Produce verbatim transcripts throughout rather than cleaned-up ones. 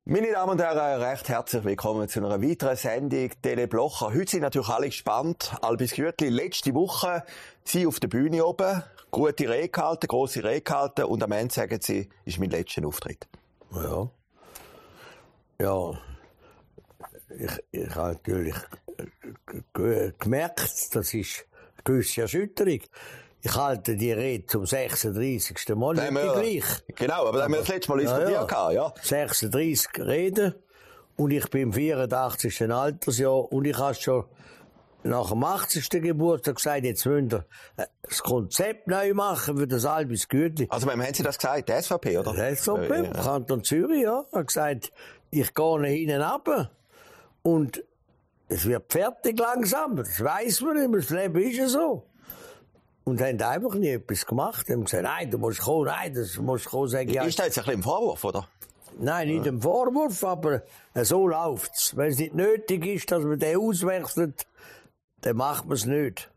Meine Damen und Herren, recht herzlich willkommen zu einer weiteren Sendung Teleblocher. Heute sind natürlich alle gespannt. Albis Gütli, letzte Woche, Sie auf der Bühne oben, gute Rede gehalten, grosse Rede gehalten und am Ende sagen Sie, ist mein letzter Auftritt. Ja. Ja. Ich, ich habe natürlich gemerkt, das ist eine gewisse Erschütterung. Ich halte die Rede zum sechsunddreißigsten Mal nicht gleich. Genau, aber da haben wir das letzte Mal diskutiert. Ja, ja. ja. sechsunddreißig Reden und ich bin im vierundachtzigsten Altersjahr und ich habe schon nach dem achtzigsten Geburtstag gesagt, jetzt müsst ihr das Konzept neu machen für das Albis Gütli. Also, wem haben Sie das gesagt? Der S V P, oder? Der S V P, ja, ja. Kanton Zürich, ja. Er hat gesagt, ich gehe hinten runter und es wird fertig langsam. Das weiss man nicht, das Leben ist ja so. Und haben einfach nie etwas gemacht. Haben gesagt, nein, du musst kommen, nein, das musst kommen. Sagen, ja. Ist das jetzt ein bisschen ein Vorwurf, oder? Nein, nicht ja. ein Vorwurf, aber so läuft's. Wenn es nicht nötig ist, dass man den auswechselt, dann macht man es nicht.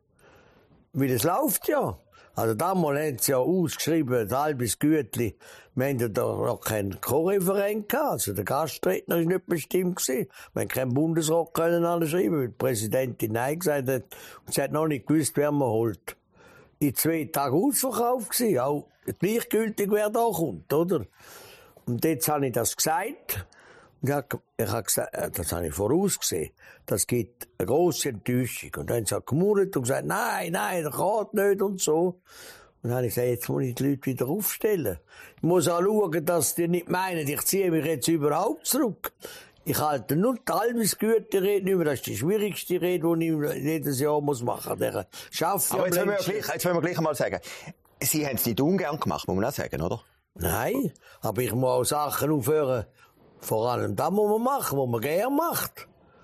Weil es läuft ja. Also damals haben sie ja ausgeschrieben, das Albis Gütli. Wir haben ja da noch keinen Co-Referent gehabt. Also der Gastredner war nicht bestimmt gewesen. Wir haben keinen Bundesrat können anschreiben, weil die Präsidentin Nein gesagt hat. Und sie hat noch nicht gewusst, wer man holt. In zwei Tagen ausverkauft gewesen. Auch gleichgültig, wer da kommt, oder? Und jetzt habe ich das gesagt. Und ich habe gesagt, das habe ich vorausgesehen. Das gibt eine grosse Enttäuschung. Und dann haben sie gemurrt und gesagt, nein, nein, das geht nicht und so. Und dann habe ich gesagt, jetzt muss ich die Leute wieder aufstellen. Ich muss auch schauen, dass die nicht meinen, ich ziehe mich jetzt überhaupt zurück. Ich halte nur die Albis Gütli Rede nicht mehr. Das ist die schwierigste Rede, die ich jedes Jahr muss machen muss. Schaffe Aber jetzt wollen, wir gleich, jetzt wollen wir gleich einmal sagen, Sie haben es nicht ungern gemacht, muss man auch sagen, oder? Nein, aber ich muss auch Sachen aufhören. Vor allem das muss man machen, was man gerne macht.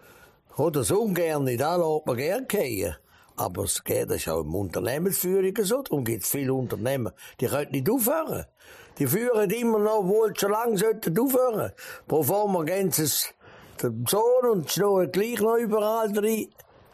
Oder das Ungerne, da lässt man gerne gehen. Aber es geht, das ist auch im Unternehmensführung so. Darum gibt es viele Unternehmen, die können nicht aufhören. Die führen immer noch, obwohl sie schon lange sollten aufhören. Pro forma gehen sie der Sohn und schnurren gleich noch überall rein.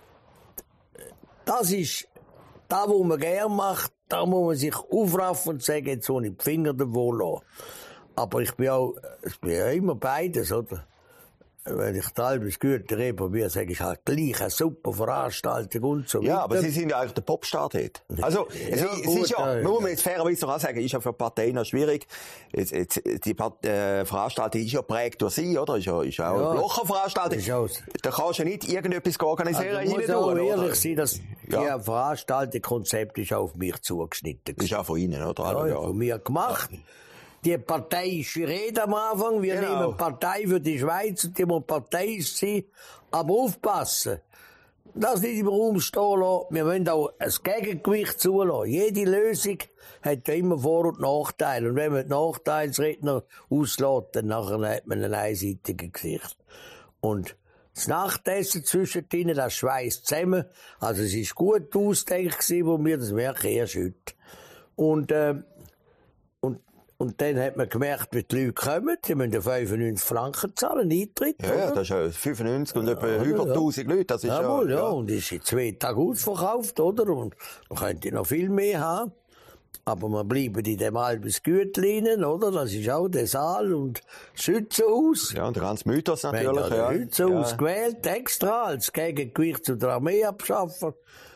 Das ist das, was man gerne macht. Da muss man sich aufraffen und sagen, jetzt soll ich die Finger davon lassen. Aber ich bin auch, ich bin ja immer beides, oder? Wenn ich die Albis Gütli Rede probiere, sage ich halt gleich eine super Veranstaltung und so weiter. Ja, aber Sie sind ja eigentlich der Popstar dort. Also, es, ja, es gut, ist ja, äh, muss man jetzt fairerweise noch sagen, ist ja für Parteien noch schwierig. Jetzt, jetzt, die Part, äh, Veranstaltung ist ja prägt durch Sie, oder? Ist ja, ist ja auch ja, eine Blocherveranstaltung. Da kannst du ja nicht irgendetwas organisieren. Also, muss auch ehrlich sein, dass ja. die Veranstaltungskonzept ist auf mich zugeschnitten. Ist auch von Ihnen, oder? Ja, ja. von mir gemacht. Ja. Die parteiische Rede am Anfang, wir genau. nehmen Partei für die Schweiz und die muss Partei sein, aber aufpassen. Das nicht im Raum stehen lassen. Wir wollen auch ein Gegengewicht zulassen. Jede Lösung hat ja immer Vor- und Nachteile. Und wenn man die Nachteilsredner auslässt, dann nachher hat man ein einseitiges Gesicht. Und das Nachtessen zwischen ihnen, das schweißt zusammen. Also es ist gut ausgedacht gewesen, wo wir das merken erst heute. Und, äh, und Und dann hat man gemerkt, wie die Leute kommen, die müssen ja fünfundneunzig Franken zahlen, Eintritt. Ja, ja, das ist ja fünfundneunzig und etwa ja, über ja. tausend Leute, das ist ja... Jawohl, ja, ja, und ist in zwei Tagen ausverkauft, oder? Und man könnte noch viel mehr haben. Aber wir bleiben in dem Albis Gütli, oder? Das ist auch der Saal und das Schützenhaus. Ja, und der ganze Mythos natürlich, wir haben ja. Das Schützenhaus ja. gewählt, extra, als Gegengewicht zu der Armee abschaffen.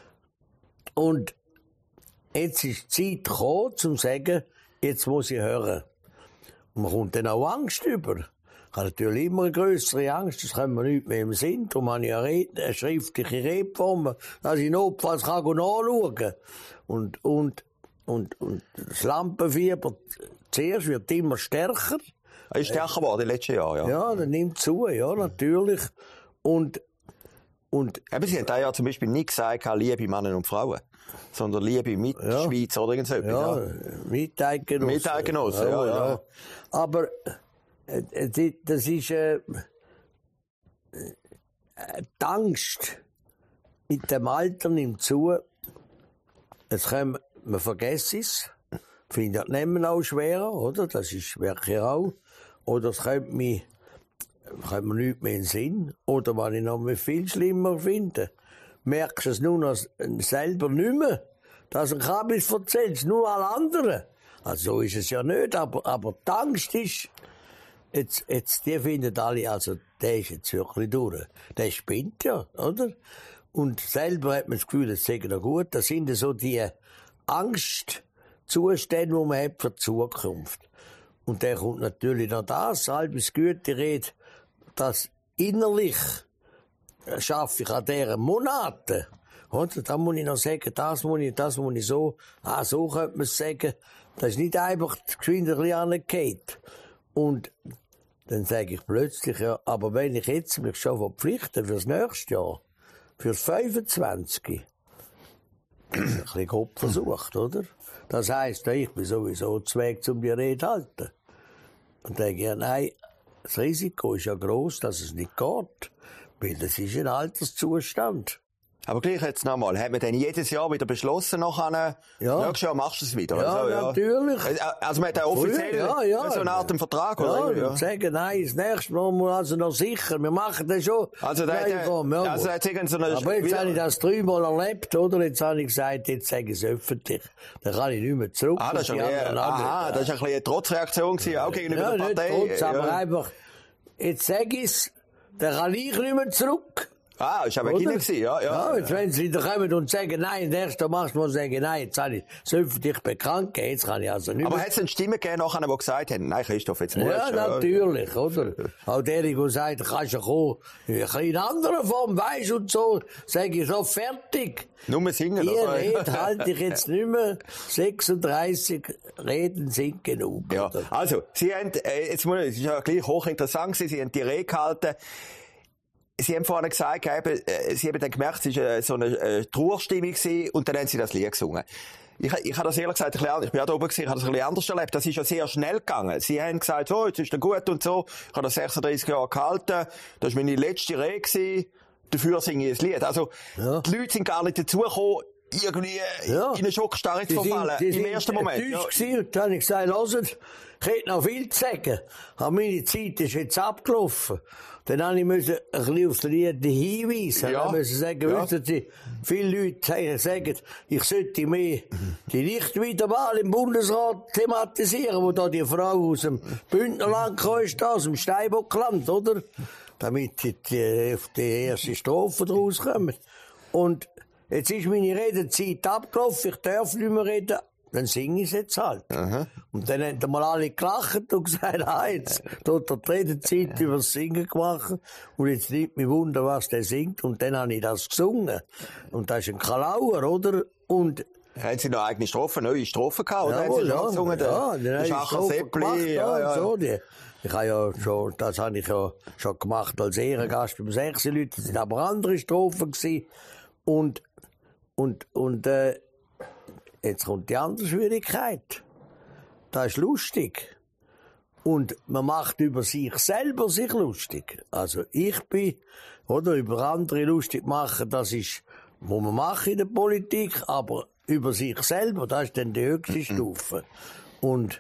Und jetzt ist die Zeit gekommen, um zu sagen, jetzt muss ich hören. Und man kommt dann auch Angst über. Ich habe natürlich immer eine grössere Angst, das können wir nicht mehr im Sinn. Darum habe ich eine, Rede, eine schriftliche Rede vor mir, dass ich notfalls kann nachschauen kann. Und, und, und, und das Lampenfieber zuerst wird immer stärker. Er ist stärker geworden in den letzten Jahren, ja. Ja, das nimmt zu, ja, natürlich. Und, und, eben, Sie haben da ja zum Beispiel nicht gesagt, liebe Männer und Frauen, sondern liebe Mitschweizer ja. oder irgend so etwas. Ja, ja. Miteigenossen. Miteigenossen, ja, ja, ja. Aber äh, das ist äh, die Angst mit dem Alter nimmt zu. Jetzt können, man vergisst es, findet Nehmen auch schwerer, oder? Das ist wirklich auch. Oder es könnte mich kommt mir nichts mehr in den Sinn. Oder was ich noch viel schlimmer finde, merkst du es nur noch selber nicht mehr, dass ein Kabis erzählst, nur alle anderen. Also so ist es ja nicht, aber, aber die Angst ist, jetzt, jetzt, die finden alle, also, der ist jetzt wirklich durch. Der spinnt ja, oder? Und selber hat man das Gefühl, das sei noch gut. Das sind so die Angstzustände, die man hat für die Zukunft. Und dann kommt natürlich noch das, halbes Güterede, dass innerlich schaffe ich an diesen Monaten. Oder? Da muss ich noch sagen, das muss ich, das muss ich so, ah, so könnte man es sagen. Das ist nicht einfach geschwind ein bisschen angeht. Und dann sage ich plötzlich, ja, aber wenn ich jetzt mich schon verpflichte fürs nächste Jahr, fürs fünfundzwanzig, das ist ein bisschen Kopf versucht, oder? Das heisst, ich bin sowieso zu Weg, um die Rede zu halten. Und dann denke ich, ja, nein, das Risiko ist ja gross, dass es nicht geht, weil das ist ein Alterszustand. Aber gleich jetzt nochmal, hat man denn jedes Jahr wieder beschlossen, nachher, ja. nächstes Jahr machst du es wieder? Ja, also, ja, natürlich. Also man hat ja offiziell ja, ja. so eine Art einen Vertrag, ja, oder? Ja, sagen, nein, das nächste Mal muss also noch sicher, wir machen das schon. Also da hat er, komm, ja, also hat so eine aber jetzt habe ich das dreimal erlebt, oder? Jetzt habe ich gesagt, jetzt sage ich es öffentlich. Dann kann ich nicht mehr zurück. Ah, das ist, ein, aha, das ist ein bisschen eine Trotzreaktion gewesen, auch gegenüber ja, der Partei. Nicht Trotz, ja. aber einfach, jetzt sage ich es, dann kann ich nicht mehr zurück. Ah, ist aber Kinder gewesen, ja, ja. Ja, jetzt wenn sie wieder kommen und sagen, nein, nächstes Mal machst du mal sagen, nein, jetzt habe ich es öffentlich bekannt gegeben, jetzt kann ich also nicht Aber mehr. hat es eine Stimme gegeben nachher, die gesagt haben, nein, Christoph, jetzt musst du. Ja, natürlich, oder? Auch der, der sagt, kannst du kommen, in einer anderen Form, weisst und so, sage ich so, fertig. Nur singen, Die oder? Rede halte ich jetzt nicht mehr. sechsunddreißig Reden sind genug. Ja, oder? also, Sie haben, äh, jetzt muss ich, es ist ja gleich hochinteressant gewesen, Sie haben die Rede gehalten. Sie haben vorhin gesagt, eben, äh, Sie haben dann gemerkt, es war äh, so eine äh, Trauerstimmung gewesen, und dann haben Sie das Lied gesungen. Ich, ich habe das ehrlich gesagt ein bisschen anders, ich bin ja da oben gewesen, ich habe das ein bisschen anders erlebt. Das ist ja sehr schnell gegangen. Sie haben gesagt, so, jetzt ist er gut und so. Ich habe das sechsunddreißig Jahre gehalten. Das war meine letzte Rede gewesen. Dafür singe ich ein Lied. Also, ja. Die Leute sind gar nicht dazugekommen, irgendwie ja. in eine Schockstarre zu verfallen. Die sind, die im ersten Moment. Ja. Und dann habe ich gesagt, hört, ich hätte noch viel zu sagen. Aber meine Zeit ist jetzt abgelaufen. Dann habe ich müssen ein bisschen aufs Lied hinweisen. Ja. Dann müssen sagen, ja. wissen Sie, viele Leute sagen, ich sollte mehr die Nichtwiederwahl im Bundesrat thematisieren, wo da die Frau aus dem Bündnerland ist, aus dem Steinbockland, oder? Damit die, die, die erste Strophe draus kommen. Und jetzt ist meine Redezeit abgelaufen, ich darf nicht mehr reden. Dann singe ich es jetzt halt. Aha. Und dann haben mal alle gelacht und gesagt, ah, jetzt tut er die Redezeit über das Singen gemacht. Und jetzt nimmt mich Wunder, was der singt. Und dann habe ich das gesungen. Und das ist ein Kalauer, oder? Und haben Sie noch eigene Strophen, neue Strophen gehabt? Oder jawohl, haben Sie schon ja, gesungen? ja, der der Schacher Seppli, ja, ja. So, die, ich habe ja schon, das habe ich ja schon gemacht als Ehrengast beim sechs Leuten. Das sind aber andere Strophen gewesen. Und, und, und, äh, jetzt kommt die andere Schwierigkeit. Das ist lustig. Und man macht über sich selber sich lustig. Also ich bin, oder, über andere lustig machen, das ist, was man macht in der Politik, aber über sich selber, das ist dann die höchste Stufe. Und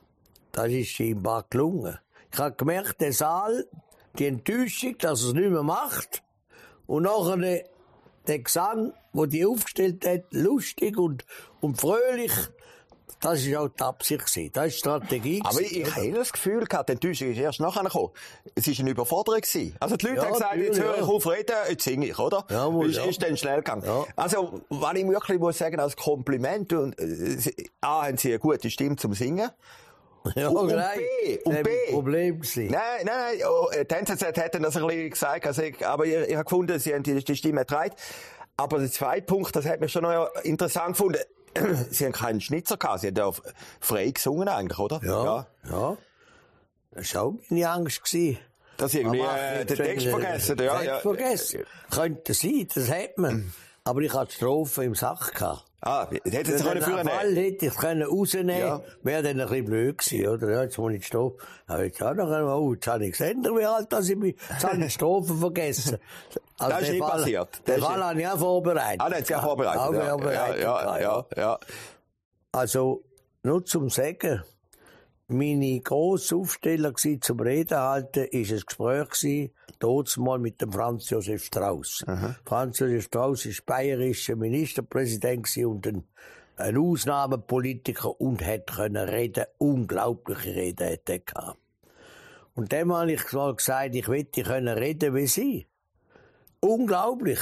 das ist scheinbar gelungen. Ich habe gemerkt, der Saal, die Enttäuschung, dass er es nicht mehr macht, und nachher der Gesang, den die aufgestellt hat, lustig und, und fröhlich, das war auch die Absicht gewesen. Das war die Strategie. Aber ich, ich habe das Gefühl gehabt, die Enttäuschung ist erst nachher gekommen. Es war eine Überforderung gewesen. Also die Leute Ja, haben gesagt, jetzt höre ich auf reden, jetzt singe ich, oder? Ja, wohl, ist, ja. ist dann schnell gegangen. Ja. Also, was ich wirklich muss sagen, als Kompliment, und, äh, Sie- A, haben Sie eine gute Stimme zum Singen. Ja, und, und nein, B, und das B. war ein Problem gewesen. Nein, nein, nein, oh, die N Z Z hat das ein bisschen gesagt, also ich, aber ich, ich habe gefunden, Sie haben die, die Stimme erträgt. Aber der zweite Punkt, das hat mich schon noch interessant gefunden. Sie haben keinen Schnitzer gehabt, Sie haben ja frei gesungen eigentlich, oder? Ja, ja. Das war auch meine Angst gewesen. Dass Sie irgendwie Man äh, macht den jetzt Text einen- vergessen, den ja, Text ja. vergessen. Könnte sein, das hat man. Aber ich hatte die Strophe im Sack gehabt. Ah, hätten Sie Für können den führen Fall hätte ich können rausnehmen Ja. können. Wäre dann ein bisschen blöd gewesen, oder? Ja, jetzt muss ich die Strophe. Aber jetzt auch noch einmal, oh, jetzt habe ich gesehen, wie alt, dass ich mich, jetzt habe ich die Strophe vergessen. Also Das ist den nicht Fall, passiert. Das Den ist Fall nicht- habe ich auch vorbereitet. Ah, das hat Sie auch vorbereitet. Auch ja, vorbereitet. ja, ja, ja, ja. Also, nur zum Sagen, meine grosse Aufsteller gsi zum Reden halten, ist ein Gespräch gsi, dort mal mit dem Franz Josef Strauß. Franz Josef Strauß ist bayerischer Ministerpräsident gsi und ein, ein Ausnahmepolitiker und hat können reden, unglaubliche Reden hat er gehabt. Und dem habe ich mal gesagt, ich möchte können reden wie Sie. Unglaublich.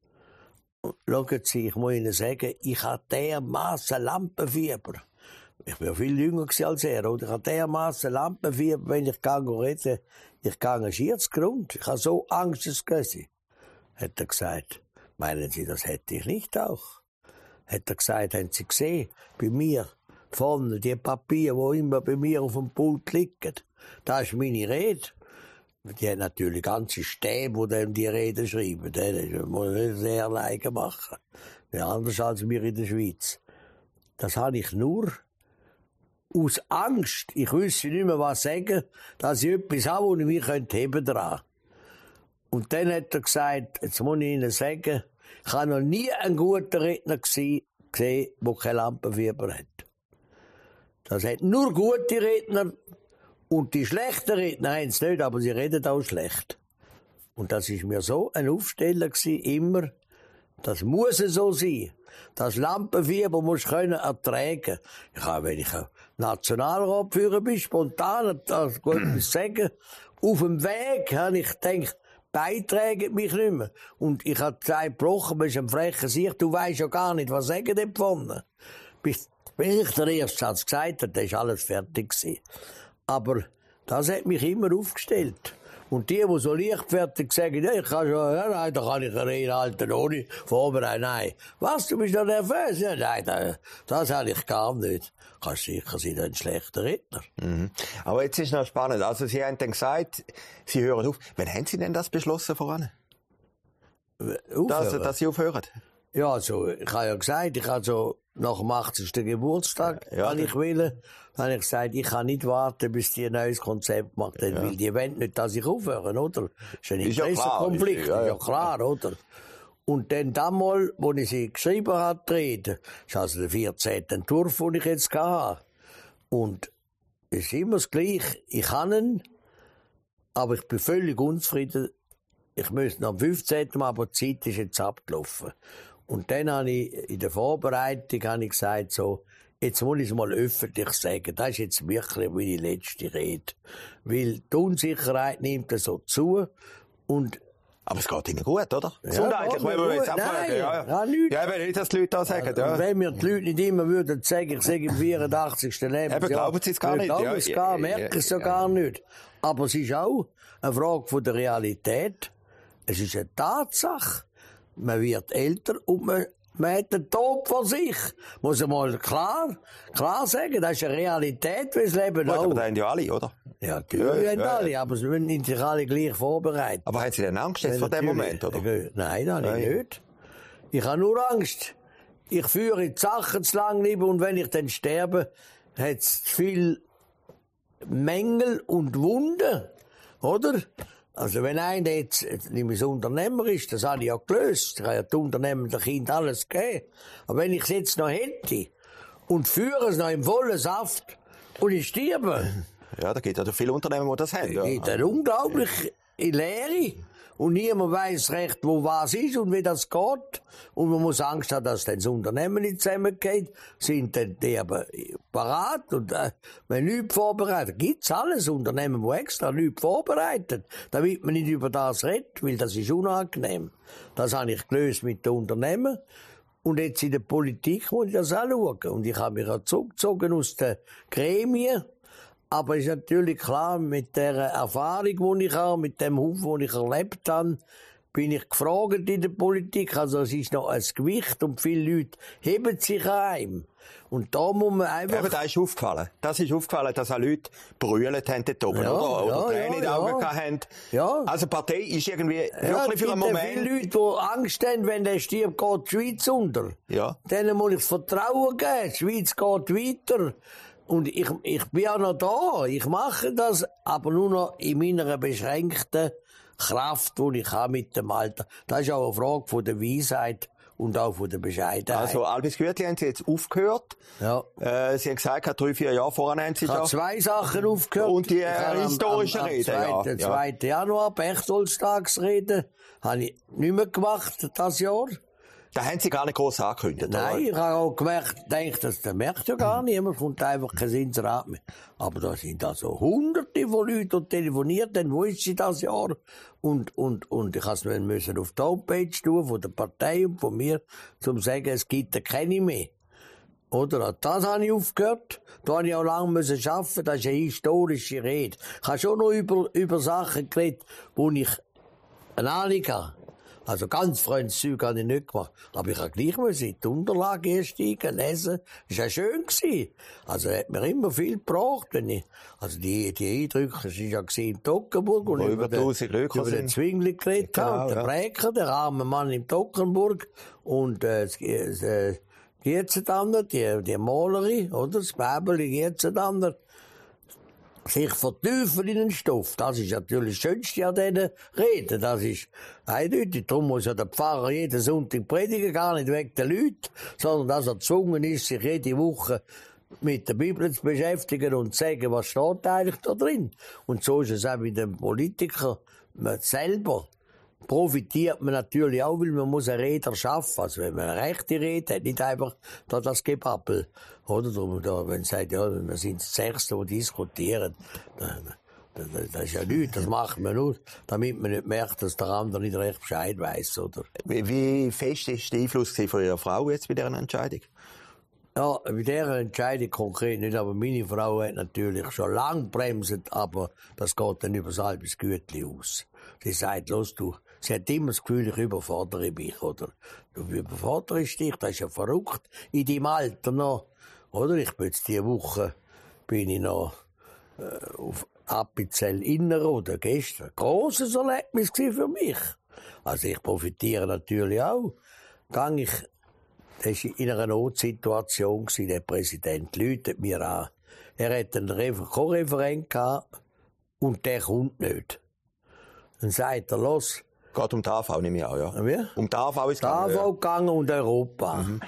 Schauen Sie, ich muss Ihnen sagen, ich hatte dermassen Lampenfieber. Ich bin ja viel jünger als er, oder? Ich hatte dermassen Lampenfieber, wenn ich rede, ich gehe schier zu Grund. Ich habe so Angst, es Gössi. Hat er gesagt. Meinen Sie, das hätte ich nicht auch? Hat er gesagt, haben Sie gesehen, bei mir, vorne, die Papiere, die immer bei mir auf dem Pult liegen, das ist meine Rede. Die haben natürlich ganze Stäbe, die dann die Rede schreiben. Das muss man sehr alleine machen. Ja, anders als wir in der Schweiz. Das habe ich nur aus Angst. Ich wüsste nicht mehr, was sagen, dass ich etwas habe, wo ich mich heben dran. Und dann hat er gesagt, jetzt muss ich Ihnen sagen, ich habe noch nie einen guten Redner gesehen, der kein Lampenfieber hat. Das hat nur gute Redner. Und die schlechten Redner haben es nicht, aber sie reden auch schlecht. Und das ist mir so ein Aufsteller gewesen, immer. Das muss so sein. Das Lampenfieber muss ich können ertragen. Ich habe, wenn ich ein Nationalrat führen bin, spontan, das gut sagen, auf dem Weg habe ich gedacht, beiträgt mich nicht mehr. Und ich habe gesagt, gebrochen, bist ein frecher Sieg, du weisst ja gar nicht, was sagen die vorne. Bis, bis ich den ersten Satz gesagt habe, dann war alles fertig gewesen. Aber das hat mich immer aufgestellt. Und die, die so leichtfertig sagen, ja, ich kann schon, ja, nein, da kann ich eine Rede halten, ohne Vorbereitung. Nein. Was, du bist doch nervös? Ja, nein, das, das habe ich gar nicht. Kannst sicher sein, ein schlechter Redner. Mhm. Aber jetzt ist noch spannend. Also, Sie haben dann gesagt, Sie hören auf. Wann haben Sie denn das beschlossen voran? Dass, dass Sie aufhören? Ja, also, ich habe ja gesagt, ich habe so nach dem achtzigsten Geburtstag, ja, wenn ich will, habe ich gesagt, ich kann nicht warten, bis die ein neues Konzept macht, ja. Weil die wollen nicht, dass ich aufhöre, oder? Das ist ein Interessenkonflikt, ja, ja, ja klar, oder? Und dann damals, wo ich sie geschrieben habe, die Rede, das ist also der vierzehnte Entwurf, den ich jetzt hatte. Und es ist immer das Gleiche. Ich kann ihn, aber ich bin völlig unzufrieden. Ich müsste noch am fünfzehnten aber die Zeit ist jetzt abgelaufen. Und dann habe ich, in der Vorbereitung, habe ich gesagt, so, jetzt muss ich es mal öffentlich sagen. Das ist jetzt wirklich meine letzte Rede. Weil die Unsicherheit nimmt so zu. Und aber es geht Ihnen gut, oder? Ja, gesundheitlich, wenn wir jetzt abfragen. Nein, ja, ja, nicht. Ja, wenn nicht, dass die Leute das sagen. Ja. Wenn mir die Leute nicht immer würden sagen, ich sage im vierundachtzigsten Lebensjahr. Eben, glauben Sie es gar nicht. Glauben ja, es gar, ja, merken es ja, ja gar nicht. Aber es ist auch eine Frage von der Realität. Es ist eine Tatsache. Man wird älter und man, man hat den Tod vor sich. Muss man mal klar, klar sagen, das ist eine Realität, wie das Leben Gut, auch. aber da haben ja alle, oder? Ja, natürlich ja, haben ja, alle, aber sie müssen sich alle gleich vorbereiten. Aber haben Sie denn Angst jetzt vor dem Moment, oder? Nein, das habe ich nicht. Ich habe nur Angst. Ich führe die Sachen zu lange nicht und wenn ich dann sterbe, hat es viel Mängel und Wunden, oder? Also wenn einer jetzt, nicht mehr Unternehmer ist, das habe ich ja gelöst. Ich habe ja den Unternehmen, den Kind alles gegeben. Aber wenn ich es jetzt noch hätte und führe es noch im vollen Saft und ich sterbe. Ja, da gibt es ja viele Unternehmen, die das haben. Ja. Es gibt eine unglaubliche Leere. Und niemand weiss recht, wo was ist und wie das geht. Und man muss Angst haben, dass dann das Unternehmen nicht zusammengeht. Sind dann die aber parat und äh, wenn nichts vorbereitet, gibt's alles Unternehmen, die extra nichts vorbereitet, damit man nicht über das redet, weil das ist unangenehm. Das habe ich gelöst mit den Unternehmen. Und jetzt in der Politik muss ich das auch schauen. Und ich habe mich auch zurückgezogen aus den Gremien. Aber es ist natürlich klar, mit der Erfahrung, die ich habe, mit dem Haufen, den ich erlebt habe, bin ich gefragt in der Politik. Also es ist noch ein Gewicht und viele Leute heben sich an einem. Und da muss man einfach... Ja, aber das ist aufgefallen. Das ist aufgefallen, dass auch Leute brüllt haben dort oben, ja, oder? Oder ja, Tränen in den ja, Augen ja. haben. Ja. Also die Partei ist irgendwie ja, wirklich für einen Moment... Moment... Es gibt viele Leute, die Angst haben, wenn der stirbt, geht die Schweiz unter. Ja. Denen muss ich das Vertrauen geben. Die Schweiz geht weiter. Und ich, ich bin ja noch da. Ich mache das, aber nur noch in meiner beschränkten Kraft, die ich habe mit dem Alter. Das ist auch eine Frage von der Weisheit und auch von der Bescheidenheit. Also, Albis Gütli haben Sie jetzt aufgehört. Ja. Äh, Sie haben gesagt, drei, vier Jahre vorher haben Sie ich habe zwei Sachen aufgehört. Und die äh, historische Rede, ja. Der zweite Januar, Berchtoldstagsrede, habe ich nicht mehr gemacht, das Jahr. Da haben Sie gar nicht groß angekündigt, Nein, oder? ich habe auch gemerkt, denkt, das, das merkt ja gar niemand, kommt einfach kein Inserat mehr. Aber da sind also hunderte von Leuten, die telefoniert haben, wo ist sie das Jahr? Und, und, und ich musste es müssen auf die Homepage tun, von der Partei und von mir, um zu sagen, es gibt keine mehr. Oder? Das habe ich aufgehört. Da habe ich auch lange müssen arbeiten. Das ist eine historische Rede. Ich habe schon noch über, über Sachen geredet, wo ich eine Ahnung habe. Also ganz fremdes Zeug habe ich nicht gemacht. Aber ich habe gleich müssen in die Unterlagen einsteigen, lesen. Das war ja schön gewesen. Also, er hat mir immer viel gebracht, wenn ich, also die, die Eindrücke, das war ja in Toggenburg, und Wo über über den, tausend Leute über den sind. Zwingli geredet Genau, habe, der ja. Breker, der arme Mann in Toggenburg, und, äh, das, äh, Gietzendander, die, die Malerin, oder? Das Bäbeli Gietzendander, sich vertiefen in den Stoff. Das ist natürlich das Schönste an diesen Reden. Das ist eindeutig. Darum muss ja der Pfarrer jeden Sonntag predigen, gar nicht wegen den Leuten, sondern dass er gezwungen ist, sich jede Woche mit der Bibel zu beschäftigen und zu sagen, was steht eigentlich da drin. Und so ist es auch mit den Politikern selber. Profitiert man natürlich auch, weil man muss eine Rede erschaffen. Also wenn man eine rechte Rede hat, nicht einfach da das Gebabbel. Oder darum, da, wenn man sagt, ja, wir sind das Sechste, die diskutieren, das, das ist ja nichts, das macht man nur, damit man nicht merkt, dass der andere nicht recht Bescheid weiss, oder? Wie, wie fest ist der Einfluss von Ihrer Frau jetzt bei dieser Entscheidung? Ja, bei dieser Entscheidung konkret nicht, aber meine Frau hat natürlich schon lange bremsen, aber das geht dann über das halbes Gütli aus. Sie sagt, los du, sie hat immer das Gefühl, ich überfordere mich, oder? Du überforderst dich, das ist ja verrückt, in deinem Alter noch, oder? Ich bin jetzt diese Woche, bin ich noch, äh, auf Appenzell Inner, oder gestern, ein grosses Erlebnis für mich. Also ich profitiere natürlich auch. Gang ich, das war in einer Notsituation, der Präsident läutet mir an. Er hat einen Co-Referent gehabt und der kommt nicht. Dann sagt er, los. Geht um die A V, nehme ich an, ja. Wie? Um die A V ist Die A V ja. gegangen und Europa. Mhm.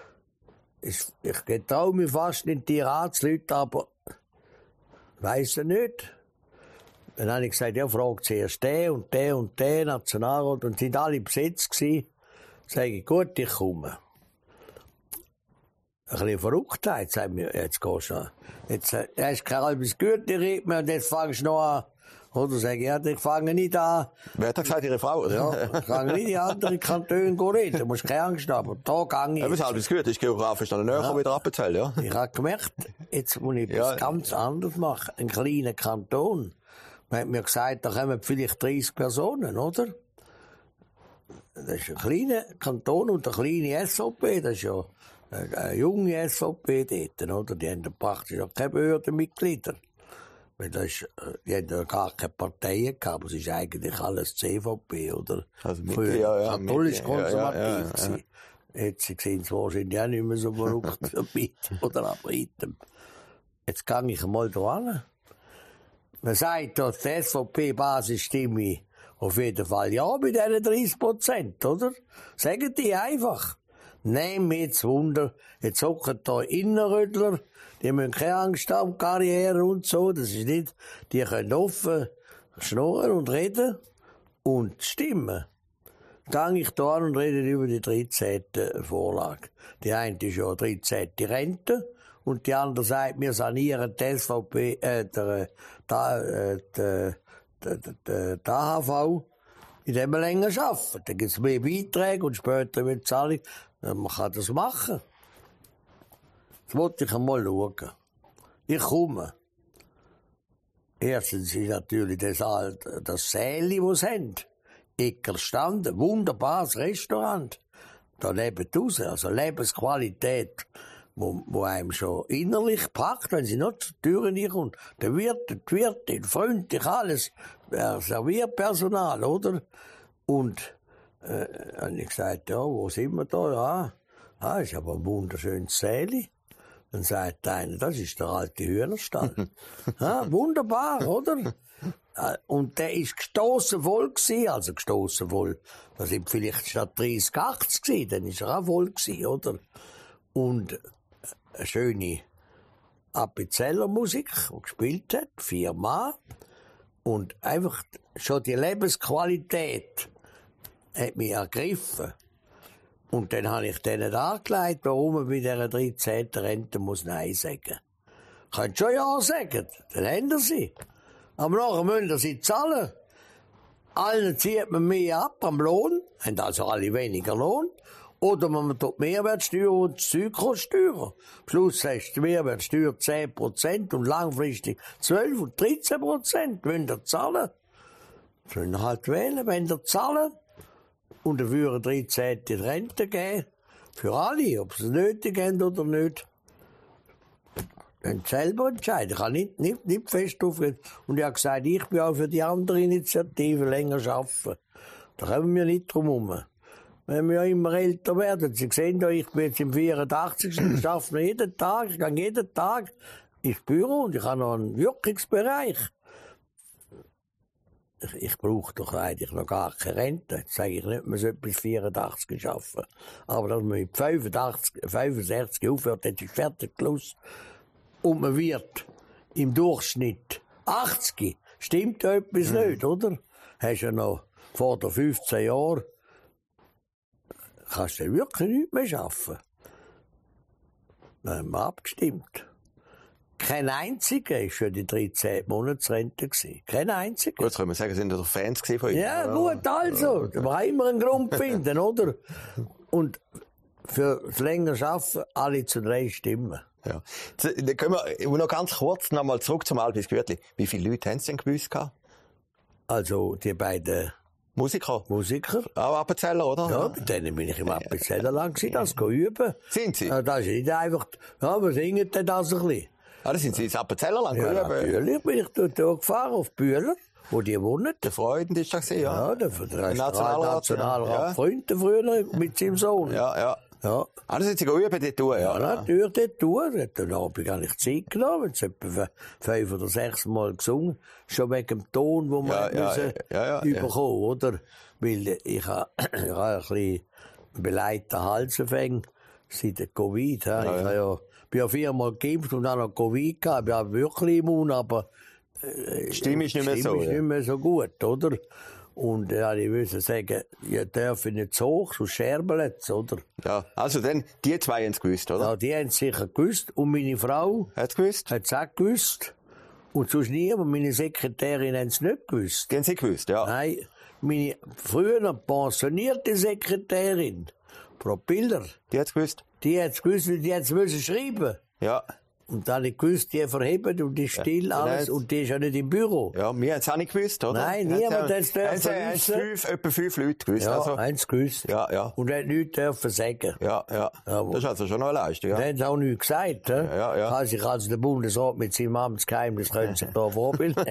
Ich, ich getraue mich fast nicht, die Ratsleute, aber weiss er nicht. Dann habe ich gesagt, ja, frag zuerst den und den und den Nationalrat, und sind alle besetzt gewesen. Sage ich, gut, ich komme. Ein bisschen Verrücktheit, sagt mir, jetzt gehst du noch. Jetzt äh, hast du kein halbes Gürtel mehr und jetzt fängst du noch an. Oder sag ich, ja, ich fange nicht an. Wer hat das gesagt, Ihre Frau? Oder? Ja, ich fange nicht in anderen Kantonen reden. Du musst keine Angst haben. Aber da gang ich. Ja, weshalb ist gut, ist geografisch dann näher ja. wieder Appenzell, ja. Ich habe gemerkt, jetzt muss ich etwas ja. ganz anderes machen. Ein kleiner Kanton. Man hat mir gesagt, da kommen vielleicht dreißig Personen, oder? Das ist ein kleiner Kanton und eine kleine S V P. Das ist ja eine junge S V P dort, oder? Die haben praktisch auch keine Behördenmitglieder. Weil das ist, die haben ja gar keine Parteien gehabt, aber es ist eigentlich alles C V P, oder? Also mit, früher ja, ja, katholisch mit, konservativ ja, ja, ja, ja. Jetzt sind sie wahrscheinlich auch nicht mehr so verrückt mit oder aber item. Jetzt gehe ich einmal da hin. Man sagt, dass die S V P-Basisstimme auf jeden Fall ja bei diesen dreißig Prozent, oder? Sagen die einfach. Nehmen wir jetzt Wunder, jetzt hocken da Innenrödler, die müssen keine Angst haben, Karriere und so, das ist nicht, die können offen schnurren und reden und stimmen. Dann gehe ich da an und rede über die dreizehnte Vorlage. Die eine ist ja dreizehnte Rente und die andere sagt, wir sanieren die S V P, äh, der, der, äh, der, der, der, der A H V, indem wir länger arbeiten. Dann gibt es mehr Beiträge und später mehr Zahlung. Man kann das machen. Jetzt wollte ich einmal schauen. Ich komme. Erstens ist natürlich das, das Säli, das sie haben. Eckerstand, ein wunderbares Restaurant. Da leben raus, also Lebensqualität, wo, wo einem schon innerlich packt, wenn sie noch zur Tür reinkommt. Der Wirt, die Wirtin, freundlich, alles, Servierpersonal, oder? Und äh, habe ich gesagt, ja, wo sind wir da? Ja, ah, ist aber ein wunderschönes Säli. Dann sagt einer, das ist der alte Hühnerstall. Ja, wunderbar, oder? Und der ist gestossen voll gewesen, also gestossen voll. Das sind vielleicht statt dreißig, achtzig gewesen, dann ist er auch voll gewesen, oder? Und eine schöne Appenzeller Musik, die gespielt hat, viermal. Und einfach schon die Lebensqualität hat mich ergriffen. Und dann habe ich denen dargelegt, warum man bei dieser dreizehnten Rente muss Nein sagen. Könnt schon Ja sagen, dann haben sie. Aber nachher müssen sie zahlen. Allen zieht man mehr ab am Lohn, haben also alle weniger Lohn. Oder man tut die Mehrwertsteuer und die Zukunftssteuer. Am Schluss hast du die Mehrwertsteuer zehn Prozent und langfristig zwölf und dreizehn Prozent. Wollen ihr zahlen? Das müssen halt wählen, wenn ihr zahlen. Und dafür eine dreizehnte Rente geben. Für alle, ob sie es nötig haben oder nicht. Dann selber entscheiden. Ich kann nicht, nicht, nicht fest aufgehen. Und ich habe gesagt, ich bin auch für die andere Initiative länger arbeiten. Da kommen wir nicht drum herum. Wenn wir ja immer älter werden. Sie sehen ja, ich bin jetzt im vierundachtzigsten Ich arbeite jeden Tag. Ich gehe jeden Tag ins Büro und ich habe noch einen Wirkungsbereich. Ich, ich brauche doch eigentlich noch gar keine Rente. Jetzt sage ich nicht, man sollte bis vierundachtzig arbeiten. Aber dass man mit fünfundachtzig, fünfundsechzig aufhört, dann ist fertig Schluss. Und man wird im Durchschnitt achtzig. Stimmt ja etwas mhm. nicht, oder? Hast du ja noch vor der fünfzehn Jahren, kannst du wirklich nichts mehr arbeiten. Dann haben wir abgestimmt. Kein einziger war für die dreizehn Monatsrente. Kein einziger. Gut, können wir sagen, sind doch Fans von Ihnen? Ja, gut, also. Da muss immer einen Grund finden, oder? Und für das länger Arbeiten alle zu drei Stimmen. Ja. Dann können wir noch ganz kurz noch mal zurück zum Albis Güertli. Wie viele Leute haben Sie denn gewusst? Also, die beiden Musiker? Musiker. Auch Appenzeller, oder? Ja, bei denen bin ich im Appenzeller lang gewesen, das üben. Sind Sie? Ja, das ist nicht einfach, ja, wir singen dann das ein bisschen. Ah, da sind Sie ins Appenzeller lang ja, üben? Natürlich bin ich dort gefahren, auf Bühler, wo die wohnen. Der Freund ist das, ja. Ja, der, der Nationalrat, Nationalrat ja. Freund früher mit seinem Sohn. Ja, ja. Ja. Ah, das sind Sie üben dort tun, ja? Ja, natürlich dort tun. Dann habe ich gar nicht Zeit genommen. Jetzt etwa fünf oder sechs Mal gesungen. Schon wegen dem Ton, den wir ja, ja, müssen ja, ja, überkommen, ja. Oder? Weil ich habe ich ha ein bisschen beleidigten Halsanfang seit der Covid. Ja, ja. Ich habe ja, bin ja viermal geimpft und dann noch Covid gehabt. Ich bin wirklich immun, aber äh, die Stimme ist nicht mehr Stimme so. ist ja. nicht mehr so gut, oder? Und ja, ich würde sagen, ich darf nicht zu hoch, so scherbelt's, oder? Ja, also dann, die zwei haben es gewusst, oder? Ja, die haben es sicher gewusst. Und meine Frau hat es gewusst? Hat es auch gewusst. Und sonst niemand. Meine Sekretärin haben es nicht gewusst. Die haben sie gewusst, ja. Nein, meine früher pensionierte Sekretärin, Frau Piller. Die hat es gewusst? Die hat es gewusst, weil die hat es schreiben. Ja. Und dann habe ich gewusst, die verheben und die still ja, alles und die ist ja nicht im Büro. Ja, wir haben es auch nicht gewusst, oder? Nein, niemand hat es dürfen wissen. Etwa fünf Leute gewusst. Ja, also. eins gewusst. Ja, ja. Und hat nichts dürfen sagen. Ja, ja. ja das ist also schon noch eine Leistung, ja. Dann haben sie auch nichts gesagt, ja, ja, ja. Also ich als der Bundesrat mit seinem Amtsgeheimnis können sich da vorbilden.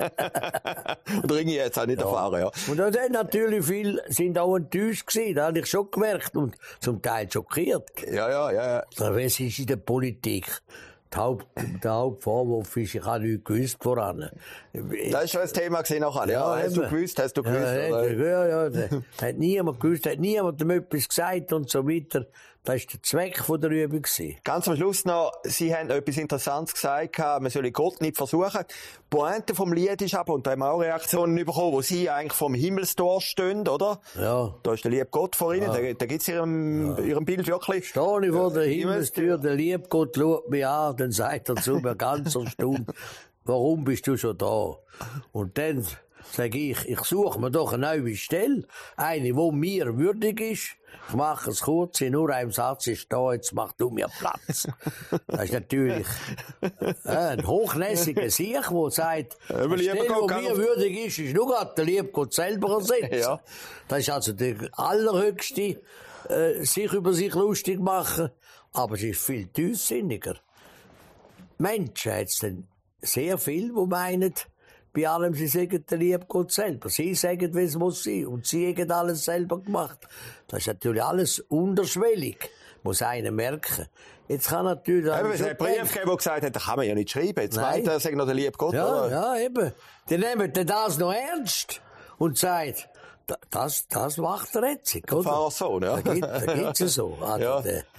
Und Ringi jetzt auch nicht ja. erfahren, ja. Und da sind natürlich viele, sind auch enttäuscht gewesen, da habe ich schon gemerkt und zum Teil schockiert. Ja, ja, ja, ja. Was ist in der Politik? Der, Haupt, der Hauptvorwurf ist, ich habe nichts gewusst voran. Das ist schon das Thema gesehen nachher. Ja, ja, hast du gewusst, hast du gewusst? Ja, ja, ja, ja. Hat niemand gewusst, hat niemandem etwas gesagt und so weiter. Das war der Zweck von der Übung. Ganz am Schluss noch, Sie haben etwas Interessantes gesagt, man solle Gott nicht versuchen. Die Pointe vom Lied ist aber, und da haben wir auch Reaktionen bekommen, wo Sie eigentlich vom Himmelstor stehen, oder? Ja. Da ist der liebe Gott vor Ihnen, ja. da, da gibt es Ihrem, ja. Ihrem Bild wirklich. Stehe ich vor der Himmelstür, der liebe Gott schaut mich an, dann sagt er zu mir ganz erstaunt, warum bist du schon da? Und dann sage ich, ich suche mir doch eine neue Stelle, eine, die mir würdig ist. Ich mache es kurz, in nur einem Satz ist da, jetzt mach du mir Platz. Das ist natürlich äh, ein hochnäsiger Sieg, der sagt, die Stelle, die mir würdig ist, ist nur gerade der liebe Gott selber ersetzt. Ja. Das ist also der allerhöchste, äh, sich über sich lustig machen, aber es ist viel tiefsinniger. Menschen hat es dann sehr viel, die meinen, bei allem, sie sagen, der liebe Gott selber. Sie sagen, wie es muss sein. Und sie haben alles selber gemacht. Das ist natürlich alles unterschwellig. Muss einer merken. Jetzt kann natürlich... Ja, wenn es einen Brief gegeben, der gesagt hat, da kann man ja nicht schreiben. Jetzt meint er, sagt noch der liebe Gott. Ja, oder? Ja, eben. Die nehmen das noch ernst und sagen, das, das macht der Etzig, oder? Pfarrer Sohn, ja. Da gibt es so. Also ja. der,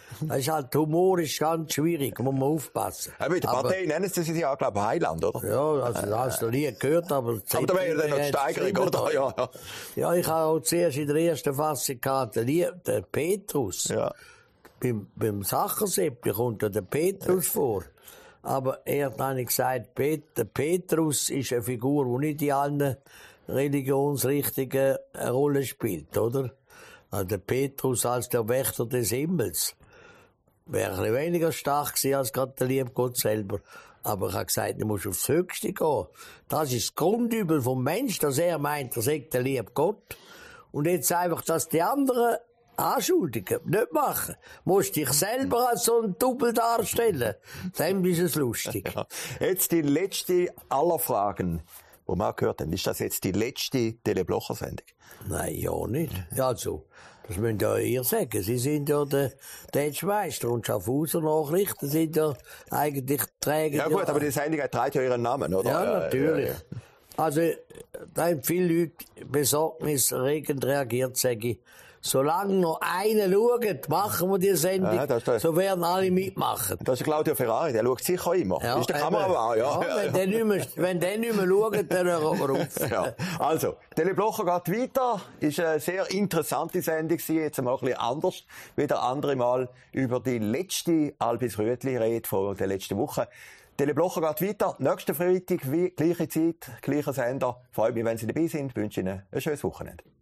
Das ist halt, Humor ist ganz schwierig, muss man aufpassen. Aber in der Partei nennen sie sich ja, glaube ich, Heiland, oder? Ja, also, das hast du nie gehört, aber... Aber da wäre ja dann noch die Steigerung, oder? Ja, ja. Ja, ich habe auch zuerst in der ersten Fassung gehabt, den, den Petrus. Ja. Beim, beim Sacherseppli kommt der Petrus ja. vor. Aber er hat dann gesagt, der Petrus ist eine Figur, die nicht in allen Religionsrichtungen eine Rolle spielt, oder? Also der Petrus als der Wächter des Himmels wäre ein bisschen weniger stark gewesen als gerade der liebe Gott selber. Aber ich habe gesagt, du musst aufs Höchste gehen. Das ist das Grundübel vom Mensch, dass er meint, er sagt der liebe Gott. Und jetzt einfach, dass die anderen Anschuldigen nicht machen. Du musst dich selber als so ein Double darstellen. Dann ist es lustig. Ja. Jetzt die letzte aller Fragen, die wir gehört haben. Ist das jetzt die letzte Tele-Blocher-Sendung? Nein, ja nicht. Ja, also, das müsst ja ihr sagen. Sie sind ja der Deutschmeister und Schaffhauser Nachrichten sind ja eigentlich Träger. Ja gut, aber die Sendung trägt ja ihren Namen, oder? Ja, natürlich. Ja, ja. Also, da haben viele Leute besorgniserregend reagiert, sage ich. Solange noch einer schaut, machen wir die Sendung, ja, das, das, so werden alle mitmachen. Das ist Claudio Ferrari, der schaut sicher immer. Ja, das ist der Kameramann, ja. ja, wenn, der nicht mehr, wenn der nicht mehr schaut, dann hören wir auf. Ja. Also, Tele Blocher geht weiter. Ist eine sehr interessante Sendung gewesen. Jetzt mal ein bisschen anders. Wieder andere Mal über die letzte Albis Rütli-Rede von der letzten Woche. Tele Blocher geht weiter. Nächsten Freitag, wie, gleiche Zeit, gleicher Sender. Freue mich, wenn Sie dabei sind. Ich wünsche Ihnen ein schönes Wochenende.